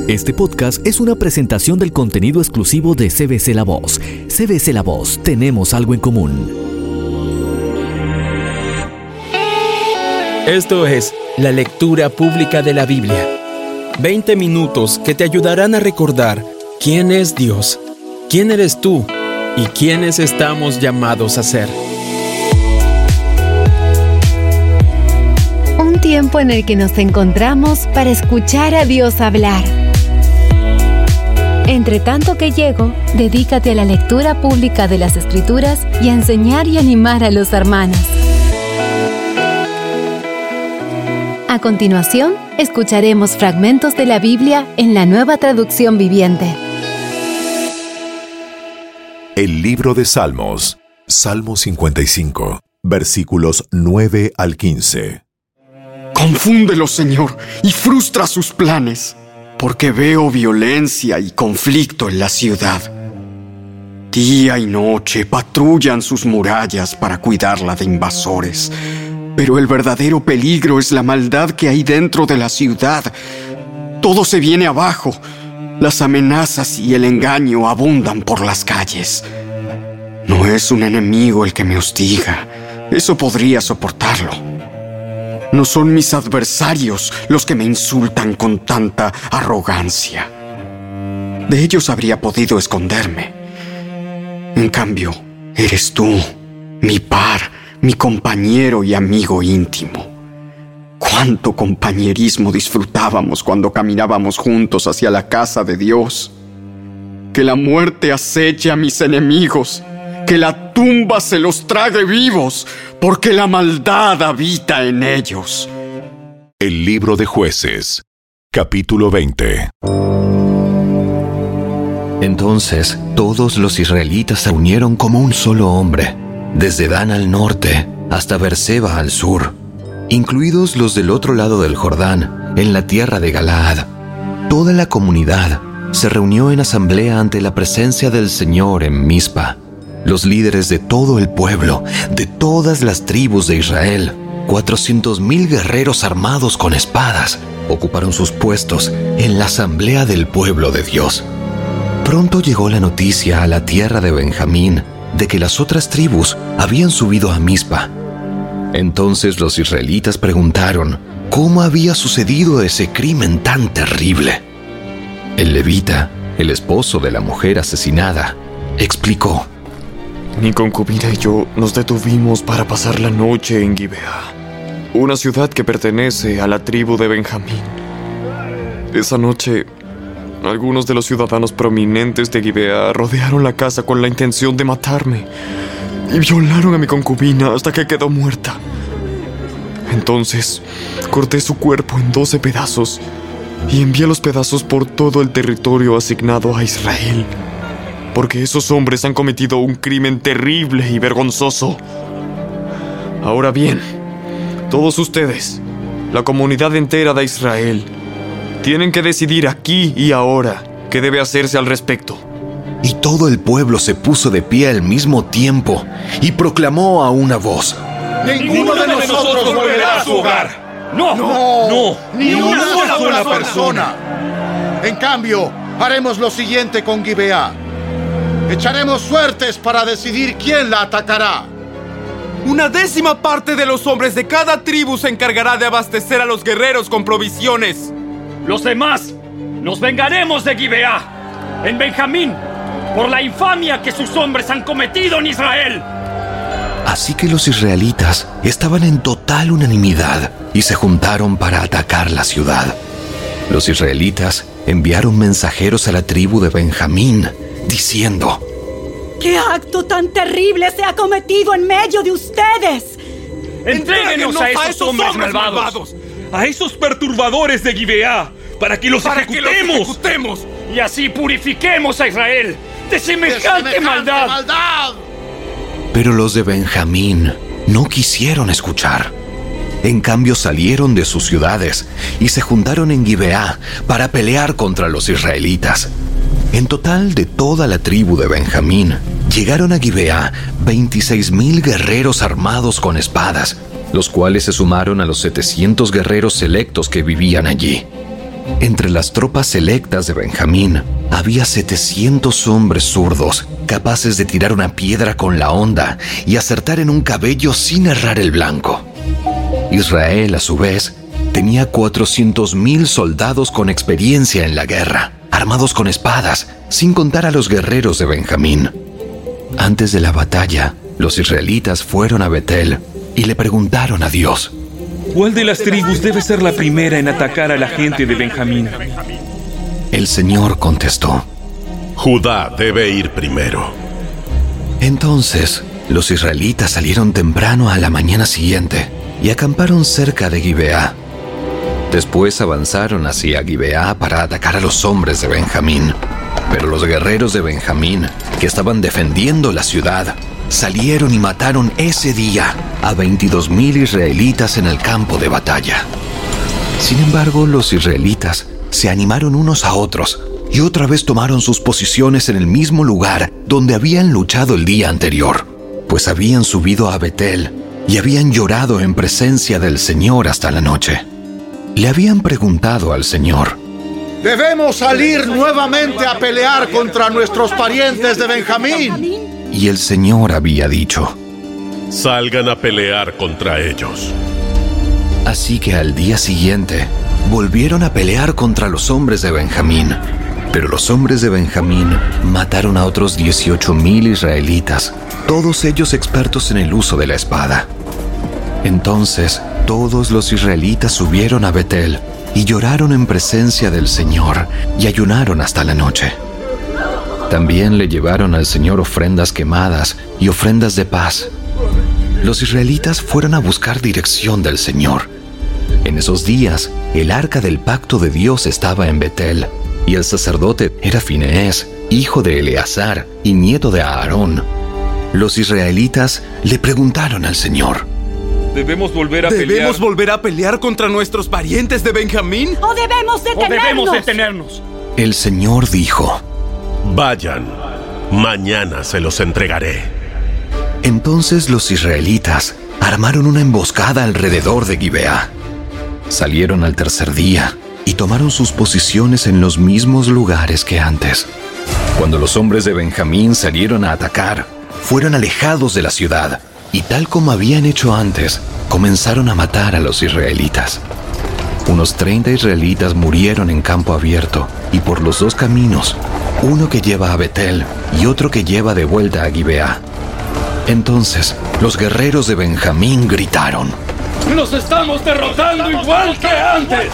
Este podcast es una presentación del contenido exclusivo de CBC La Voz. CBC La Voz, tenemos algo en común. Esto es la lectura pública de la Biblia. 20 minutos que te ayudarán a recordar quién es Dios, quién eres tú y quiénes estamos llamados a ser. Un tiempo en el que nos encontramos para escuchar a Dios hablar. Entre tanto que llego, dedícate a la lectura pública de las Escrituras y a enseñar y animar a los hermanos. A continuación, escucharemos fragmentos de la Biblia en la Nueva Traducción Viviente. El libro de Salmos, Salmo 55, versículos 9 al 15. Confúndelo, Señor, y frustra sus planes, porque veo violencia y conflicto en la ciudad. Día y noche patrullan sus murallas para cuidarla de invasores, pero el verdadero peligro es la maldad que hay dentro de la ciudad. Todo se viene abajo. Las amenazas y el engaño abundan por las calles. No es un enemigo el que me hostiga. Eso podría soportarlo. No son mis adversarios los que me insultan con tanta arrogancia. De ellos habría podido esconderme. En cambio, eres tú, mi par, mi compañero y amigo íntimo. Cuánto compañerismo disfrutábamos cuando caminábamos juntos hacia la casa de Dios. Que la muerte aceche a mis enemigos, que la tumba se los trague vivos, porque la maldad habita en ellos. El libro de Jueces, capítulo 20. Entonces todos los israelitas se unieron como un solo hombre, desde Dan al norte hasta Beerseba al sur, incluidos los del otro lado del Jordán, en la tierra de Galaad. Toda la comunidad se reunió en asamblea ante la presencia del Señor en Mizpa. Los líderes de todo el pueblo, de todas las tribus de Israel, 400,000 guerreros armados con espadas, ocuparon sus puestos en la asamblea del pueblo de Dios. Pronto llegó la noticia a la tierra de Benjamín de que las otras tribus habían subido a Mizpa. Entonces los israelitas preguntaron cómo había sucedido ese crimen tan terrible. El levita, el esposo de la mujer asesinada, explicó: Mi concubina y yo nos detuvimos para pasar la noche en Gibeá, una ciudad que pertenece a la tribu de Benjamín. Esa noche, algunos de los ciudadanos prominentes de Gibeá rodearon la casa con la intención de matarme y violaron a mi concubina hasta que quedó muerta. Entonces, corté su cuerpo en 12 pedazos y envié los pedazos por todo el territorio asignado a Israel, porque esos hombres han cometido un crimen terrible y vergonzoso. Ahora bien, todos ustedes, la comunidad entera de Israel, tienen que decidir aquí y ahora qué debe hacerse al respecto. Y todo el pueblo se puso de pie al mismo tiempo y proclamó a una voz: ¡Ninguno de nosotros volverá a su hogar! ¡No! ¡Ni una sola persona! En cambio, haremos lo siguiente con Gibeá. Echaremos suertes para decidir quién la atacará. 1/10 parte de los hombres de cada tribu se encargará de abastecer a los guerreros con provisiones. Los demás nos vengaremos de Gibeá, en Benjamín, por la infamia que sus hombres han cometido en Israel. Así que los israelitas estaban en total unanimidad y se juntaron para atacar la ciudad. Los israelitas enviaron mensajeros a la tribu de Benjamín, diciendo: ¿Qué acto tan terrible se ha cometido en medio de ustedes? ¡Entréguenos a esos hombres malvados! ¡A esos perturbadores de Gibeá! ¡Para que los ejecutemos! Y así purifiquemos a Israel de semejante maldad. Pero los de Benjamín no quisieron escuchar. En cambio salieron de sus ciudades y se juntaron en Gibeá para pelear contra los israelitas. En total, de toda la tribu de Benjamín, llegaron a Gibeá 26,000 guerreros armados con espadas, los cuales se sumaron a los 700 guerreros selectos que vivían allí. Entre las tropas selectas de Benjamín había 700 hombres zurdos, capaces de tirar una piedra con la honda y acertar en un cabello sin errar el blanco. Israel, a su vez, tenía 400,000 soldados con experiencia en la guerra, armados con espadas, sin contar a los guerreros de Benjamín. Antes de la batalla, los israelitas fueron a Betel y le preguntaron a Dios: ¿cuál de las tribus debe ser la primera en atacar a la gente de Benjamín? El Señor contestó: Judá debe ir primero. Entonces, los israelitas salieron temprano a la mañana siguiente y acamparon cerca de Gibeá. Después avanzaron hacia Gibeá para atacar a los hombres de Benjamín. Pero los guerreros de Benjamín, que estaban defendiendo la ciudad, salieron y mataron ese día a 22,000 israelitas en el campo de batalla. Sin embargo, los israelitas se animaron unos a otros y otra vez tomaron sus posiciones en el mismo lugar donde habían luchado el día anterior, pues habían subido a Betel y habían llorado en presencia del Señor hasta la noche. Le habían preguntado al Señor: Debemos salir nuevamente a pelear contra nuestros parientes de Benjamín. Y el Señor había dicho: Salgan a pelear contra ellos. Así que al día siguiente volvieron a pelear contra los hombres de Benjamín. Pero los hombres de Benjamín mataron a otros 18,000 israelitas, todos ellos expertos en el uso de la espada. Entonces todos los israelitas subieron a Betel y lloraron en presencia del Señor y ayunaron hasta la noche. También le llevaron al Señor ofrendas quemadas y ofrendas de paz. Los israelitas fueron a buscar dirección del Señor. En esos días, el arca del pacto de Dios estaba en Betel, y el sacerdote era Fineés, hijo de Eleazar y nieto de Aarón. Los israelitas le preguntaron al Señor: ¿Debemos volver a pelear contra nuestros parientes de Benjamín? ¿O debemos detenernos? El Señor dijo: Vayan, mañana se los entregaré. Entonces los israelitas armaron una emboscada alrededor de Gibeá. Salieron al tercer día y tomaron sus posiciones en los mismos lugares que antes. Cuando los hombres de Benjamín salieron a atacar, fueron alejados de la ciudad, y tal como habían hecho antes, comenzaron a matar a los israelitas. Unos 30 israelitas murieron en campo abierto y por los dos caminos, uno que lleva a Betel y otro que lleva de vuelta a Gibeá. Entonces, los guerreros de Benjamín gritaron: ¡Nos estamos derrotando igual que antes!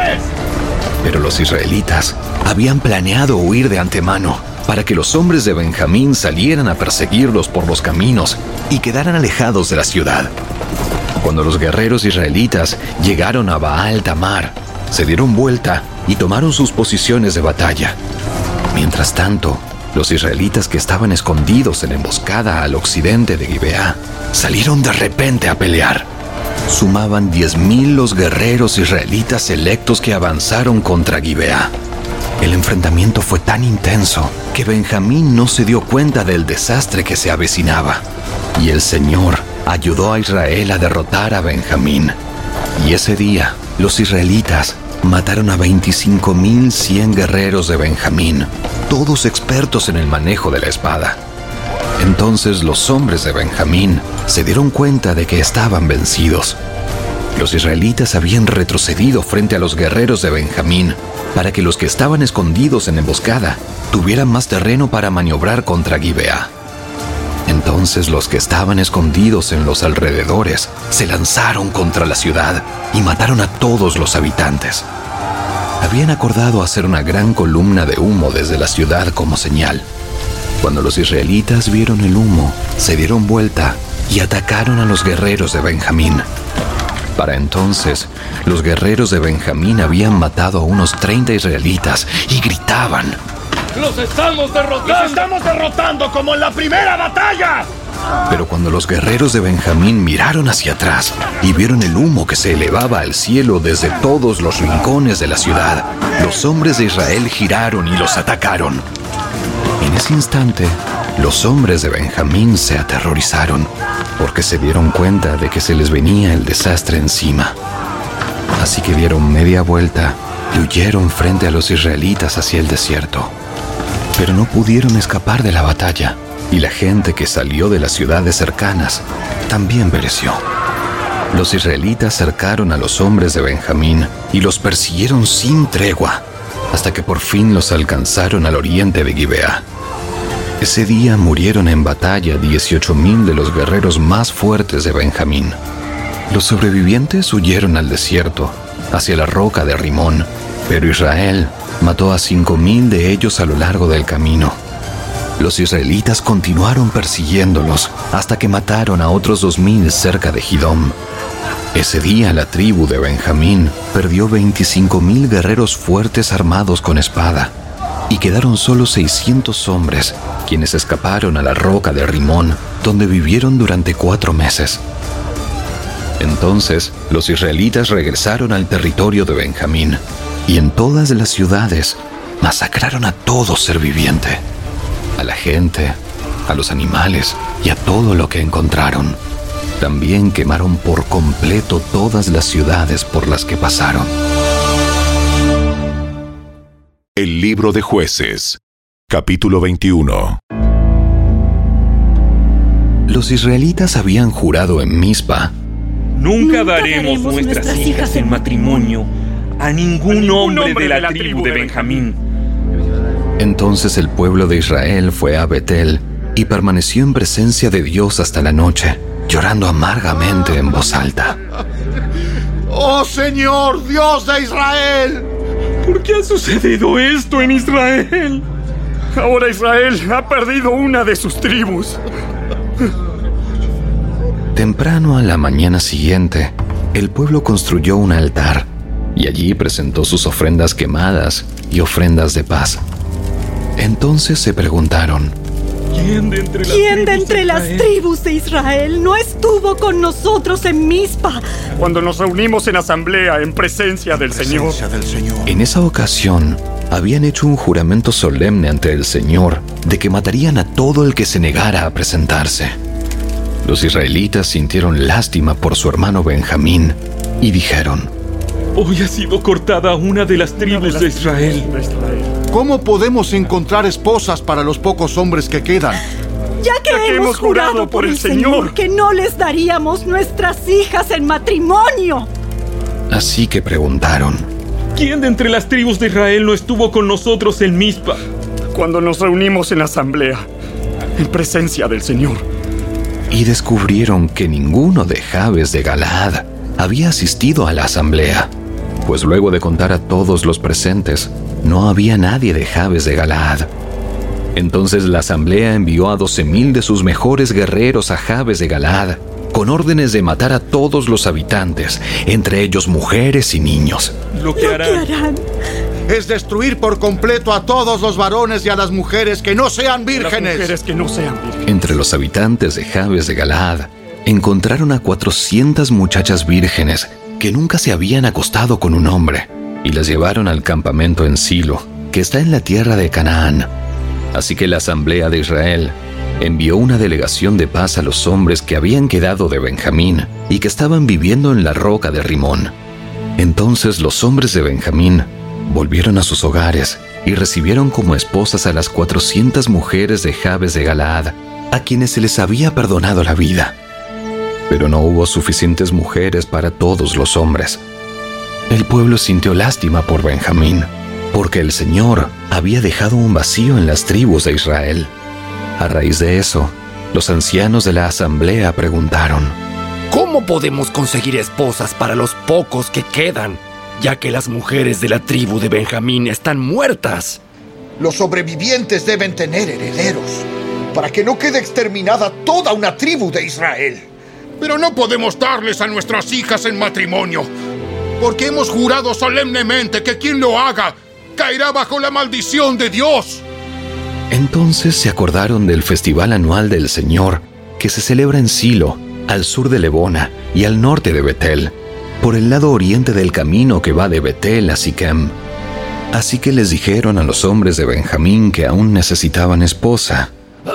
Pero los israelitas habían planeado huir de antemano para que los hombres de Benjamín salieran a perseguirlos por los caminos y quedaran alejados de la ciudad. Cuando los guerreros israelitas llegaron a Baal Tamar, se dieron vuelta y tomaron sus posiciones de batalla. Mientras tanto, los israelitas que estaban escondidos en emboscada al occidente de Gibeá salieron de repente a pelear. Sumaban 10,000 los guerreros israelitas selectos que avanzaron contra Gibeá. El enfrentamiento fue tan intenso que Benjamín no se dio cuenta del desastre que se avecinaba. Y el Señor ayudó a Israel a derrotar a Benjamín. Y ese día, los israelitas mataron a 25,100 guerreros de Benjamín, todos expertos en el manejo de la espada. Entonces los hombres de Benjamín se dieron cuenta de que estaban vencidos. Los israelitas habían retrocedido frente a los guerreros de Benjamín para que los que estaban escondidos en emboscada tuvieran más terreno para maniobrar contra Gibeá. Entonces los que estaban escondidos en los alrededores se lanzaron contra la ciudad y mataron a todos los habitantes. Habían acordado hacer una gran columna de humo desde la ciudad como señal. Cuando los israelitas vieron el humo, se dieron vuelta y atacaron a los guerreros de Benjamín. Para entonces, los guerreros de Benjamín habían matado a unos 30 israelitas y gritaban: ¡Los estamos derrotando! ¡Los estamos derrotando como en la primera batalla! Pero cuando los guerreros de Benjamín miraron hacia atrás y vieron el humo que se elevaba al cielo desde todos los rincones de la ciudad, los hombres de Israel giraron y los atacaron. En ese instante, los hombres de Benjamín se aterrorizaron porque se dieron cuenta de que se les venía el desastre encima. Así que dieron media vuelta y huyeron frente a los israelitas hacia el desierto. Pero no pudieron escapar de la batalla, y la gente que salió de las ciudades cercanas también pereció. Los israelitas cercaron a los hombres de Benjamín y los persiguieron sin tregua, hasta que por fin los alcanzaron al oriente de Gibeá. Ese día murieron en batalla 18,000 de los guerreros más fuertes de Benjamín. Los sobrevivientes huyeron al desierto, hacia la roca de Rimón, pero Israel mató a 5,000 de ellos a lo largo del camino. Los israelitas continuaron persiguiéndolos hasta que mataron a otros 2,000 cerca de Gidom. Ese día la tribu de Benjamín perdió 25,000 guerreros fuertes armados con espada, y quedaron solo 600 hombres, quienes escaparon a la roca de Rimón, donde vivieron durante 4 meses. Entonces, los israelitas regresaron al territorio de Benjamín, y en todas las ciudades masacraron a todo ser viviente, a la gente, a los animales y a todo lo que encontraron. También quemaron por completo todas las ciudades por las que pasaron. El libro de Jueces, capítulo 21. Los israelitas habían jurado en Mizpa: Nunca daremos nuestras hijas en matrimonio a ningún hombre de la tribu de Benjamín. Entonces el pueblo de Israel fue a Betel y permaneció en presencia de Dios hasta la noche, llorando amargamente en voz alta. ¡Oh Señor, Dios de Israel! ¿Por qué ha sucedido esto en Israel? Ahora Israel ha perdido una de sus tribus. Temprano a la mañana siguiente, el pueblo construyó un altar y allí presentó sus ofrendas quemadas y ofrendas de paz. Entonces se preguntaron: ¿Quién de entre las tribus de Israel no estuvo con nosotros en Mizpa cuando nos reunimos en asamblea en presencia del Señor? En esa ocasión, habían hecho un juramento solemne ante el Señor de que matarían a todo el que se negara a presentarse. Los israelitas sintieron lástima por su hermano Benjamín y dijeron: Hoy ha sido cortada una de las tribus de Israel. ¿Cómo podemos encontrar esposas para los pocos hombres que quedan? Ya que hemos jurado por el Señor que no les daríamos nuestras hijas en matrimonio. Así que preguntaron: ¿Quién de entre las tribus de Israel no estuvo con nosotros en Mizpa cuando nos reunimos en asamblea en presencia del Señor? Y descubrieron que ninguno de Jabes de Galaad había asistido a la asamblea, pues luego de contar a todos los presentes, no había nadie de Jabes de Galaad. Entonces la asamblea envió a 12,000 de sus mejores guerreros a Jabes de Galaad, con órdenes de matar a todos los habitantes, entre ellos mujeres y niños. Lo que harán es destruir por completo a todos los varones y a las mujeres que no sean vírgenes. Entre los habitantes de Jabes de Galaad, encontraron a 400 muchachas vírgenes que nunca se habían acostado con un hombre, y las llevaron al campamento en Silo, que está en la tierra de Canaán. Así que la asamblea de Israel envió una delegación de paz a los hombres que habían quedado de Benjamín y que estaban viviendo en la roca de Rimón. Entonces los hombres de Benjamín volvieron a sus hogares y recibieron como esposas a las 400 mujeres de Jabes de Galaad, a quienes se les había perdonado la vida. Pero no hubo suficientes mujeres para todos los hombres. El pueblo sintió lástima por Benjamín, porque el Señor había dejado un vacío en las tribus de Israel. A raíz de eso, los ancianos de la asamblea preguntaron: ¿Cómo podemos conseguir esposas para los pocos que quedan, ya que las mujeres de la tribu de Benjamín están muertas? Los sobrevivientes deben tener herederos, para que no quede exterminada toda una tribu de Israel. Pero no podemos darles a nuestras hijas en matrimonio, porque hemos jurado solemnemente que quien lo haga caerá bajo la maldición de Dios. Entonces se acordaron del festival anual del Señor, que se celebra en Silo, al sur de Lebona y al norte de Betel, por el lado oriente del camino que va de Betel a Siquem. Así que les dijeron a los hombres de Benjamín que aún necesitaban esposa: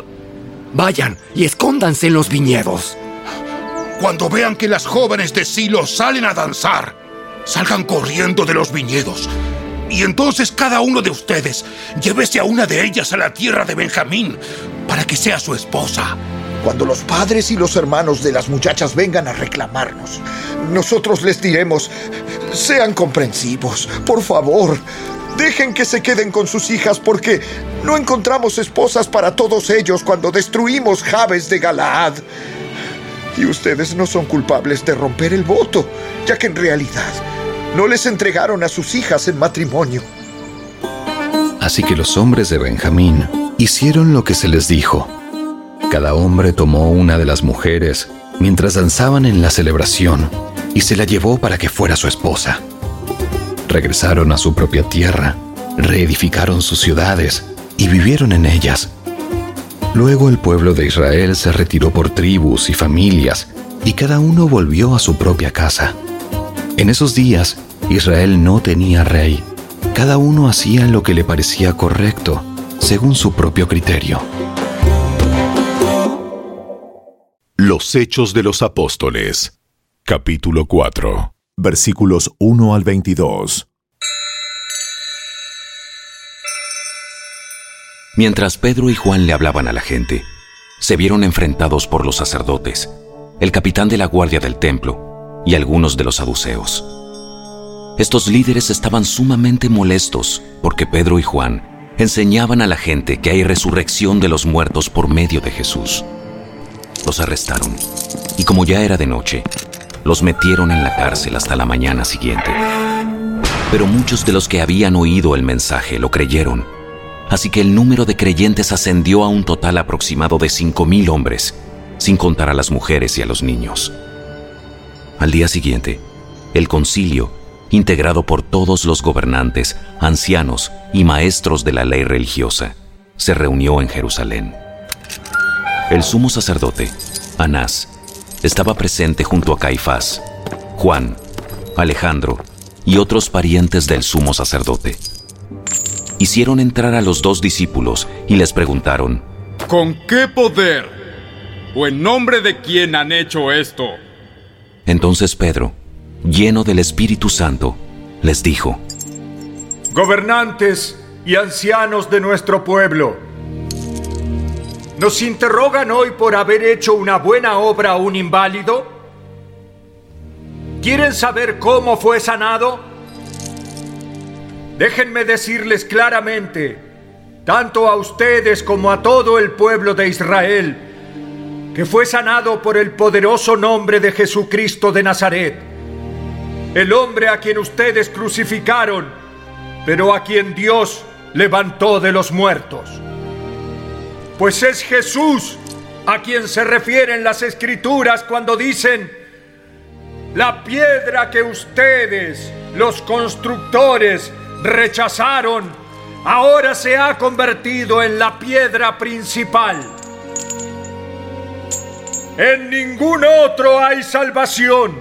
Vayan y escóndanse en los viñedos. Cuando vean que las jóvenes de Silo salen a danzar, salgan corriendo de los viñedos Y entonces cada uno de ustedes llévese a una de ellas a la tierra de Benjamín para que sea su esposa. Cuando los padres y los hermanos de las muchachas vengan a reclamarnos, nosotros les diremos: sean comprensivos, por favor. Dejen que se queden con sus hijas, porque no encontramos esposas para todos ellos cuando destruimos Jabes de Galaad. Y ustedes no son culpables de romper el voto, ya que en realidad no les entregaron a sus hijas en matrimonio. Así que los hombres de Benjamín hicieron lo que se les dijo. Cada hombre tomó una de las mujeres mientras danzaban en la celebración y se la llevó para que fuera su esposa. Regresaron a su propia tierra, reedificaron sus ciudades y vivieron en ellas. Luego el pueblo de Israel se retiró por tribus y familias, y cada uno volvió a su propia casa. En esos días, Israel no tenía rey. Cada uno hacía lo que le parecía correcto, según su propio criterio. Los Hechos de los Apóstoles, capítulo 4, versículos 1 al 22. Mientras Pedro y Juan le hablaban a la gente, se vieron enfrentados por los sacerdotes, el capitán de la guardia del templo y algunos de los saduceos. Estos líderes estaban sumamente molestos porque Pedro y Juan enseñaban a la gente que hay resurrección de los muertos por medio de Jesús. Los arrestaron y, como ya era de noche, los metieron en la cárcel hasta la mañana siguiente. Pero muchos de los que habían oído el mensaje lo creyeron, así que el número de creyentes ascendió a un total aproximado de 5,000 hombres, sin contar a las mujeres y a los niños. Al día siguiente, el concilio, integrado por todos los gobernantes, ancianos y maestros de la ley religiosa, se reunió en Jerusalén. El sumo sacerdote, Anás, estaba presente junto a Caifás, Juan, Alejandro y otros parientes del sumo sacerdote. Hicieron entrar a los 2 discípulos y les preguntaron: ¿con qué poder o en nombre de quién han hecho esto? Entonces Pedro, lleno del Espíritu Santo, les dijo: gobernantes y ancianos de nuestro pueblo, ¿nos interrogan hoy por haber hecho una buena obra a un inválido? ¿Quieren saber cómo fue sanado? Déjenme decirles claramente, tanto a ustedes como a todo el pueblo de Israel, que fue sanado por el poderoso nombre de Jesucristo de Nazaret, el hombre a quien ustedes crucificaron, pero a quien Dios levantó de los muertos. Pues es Jesús a quien se refieren las Escrituras cuando dicen: la piedra que ustedes, los constructores, rechazaron, ahora se ha convertido en la piedra principal. En ningún otro hay salvación.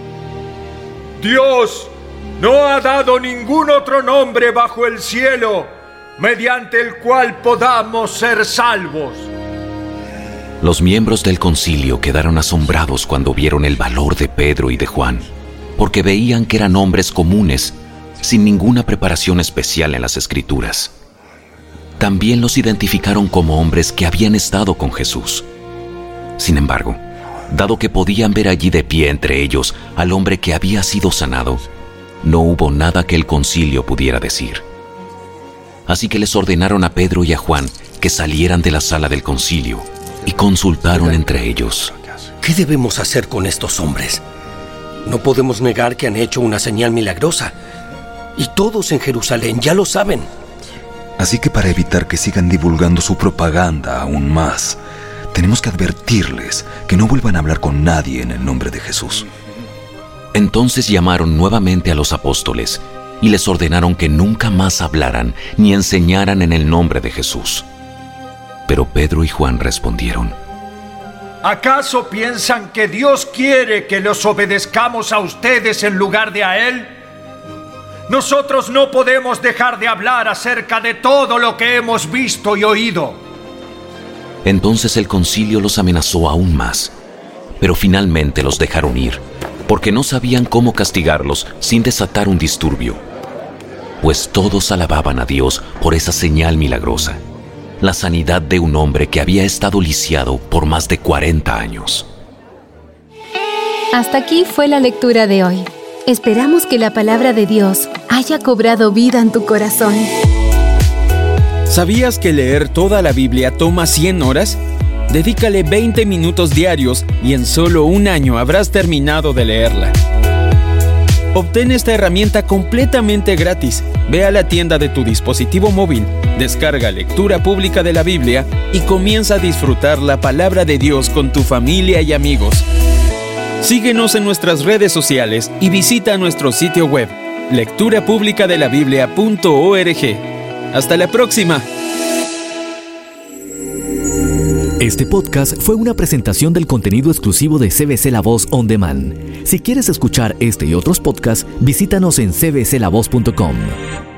Dios no ha dado ningún otro nombre bajo el cielo mediante el cual podamos ser salvos. Los miembros del concilio quedaron asombrados cuando vieron el valor de Pedro y de Juan, porque veían que eran hombres comunes, sin ninguna preparación especial en las Escrituras. También los identificaron como hombres que habían estado con Jesús. Sin embargo, dado que podían ver allí de pie entre ellos al hombre que había sido sanado, no hubo nada que el concilio pudiera decir. Así que les ordenaron a Pedro y a Juan que salieran de la sala del concilio y consultaron entre ellos. ¿Qué debemos hacer con estos hombres? No podemos negar que han hecho una señal milagrosa. Y todos en Jerusalén ya lo saben. Así que para evitar que sigan divulgando su propaganda aún más, tenemos que advertirles que no vuelvan a hablar con nadie en el nombre de Jesús. Entonces llamaron nuevamente a los apóstoles y les ordenaron que nunca más hablaran ni enseñaran en el nombre de Jesús. Pero Pedro y Juan respondieron: ¿acaso piensan que Dios quiere que los obedezcamos a ustedes en lugar de a Él? Nosotros no podemos dejar de hablar acerca de todo lo que hemos visto y oído. Entonces el concilio los amenazó aún más, pero finalmente los dejaron ir, porque no sabían cómo castigarlos sin desatar un disturbio. pues todos alababan a Dios por esa señal milagrosa, la sanidad de un hombre que había estado lisiado por más de 40 años. Hasta aquí fue la lectura de hoy. Esperamos que la palabra de Dios haya cobrado vida en tu corazón. ¿Sabías que leer toda la Biblia toma 100 horas? Dedícale 20 minutos diarios y en solo un año habrás terminado de leerla. Obtén esta herramienta completamente gratis. Ve a la tienda de tu dispositivo móvil, descarga Lectura Pública de la Biblia y comienza a disfrutar la palabra de Dios con tu familia y amigos. Síguenos en nuestras redes sociales y visita nuestro sitio web, lecturapublicadelabiblia.org. ¡Hasta la próxima! Este podcast fue una presentación del contenido exclusivo de CBC La Voz On Demand. Si quieres escuchar este y otros podcasts, visítanos en cbclavoz.com.